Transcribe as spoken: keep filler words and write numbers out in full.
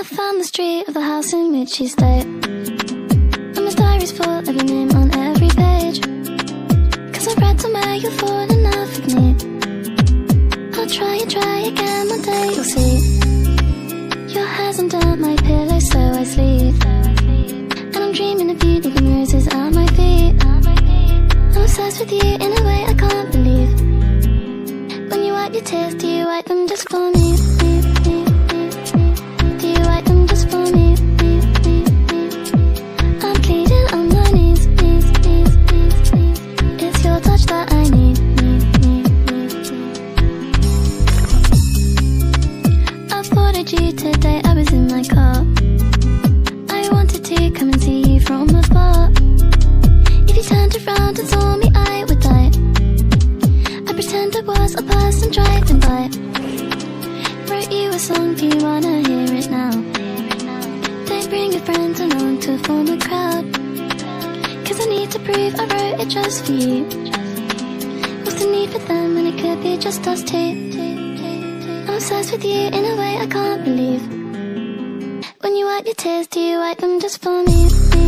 found the street of the house in which you stay, and my diary's full of your name on every page. Cause I read somewhere you'll fall in love with me. I'll try and try again, one day you'll see. Your hair's under my pillow so I sleep, and I'm dreaming of you leaving roses at my feet. I'm obsessed with you in a way I can't believe. When you wipe your tears, do you wipe them just for me? Do you wipe them just for me? I'm pleading on my knees, knees, knees, knees, knees. It's your touch that I need, need, need, need. I spotted you today, I was in my car. I wanted to come and see you from afar. If you turned around and saw me, I would die. I pretend I was a person driving by. Wrote you a song, do you wanna hear it now? Don't bring your friends along to form a crowd, cause I need to prove I wrote it just for you. What's the need for them when it could be just us two? I'm obsessed with you in a way I can't believe. When you wipe your tears, do you wipe them just for me?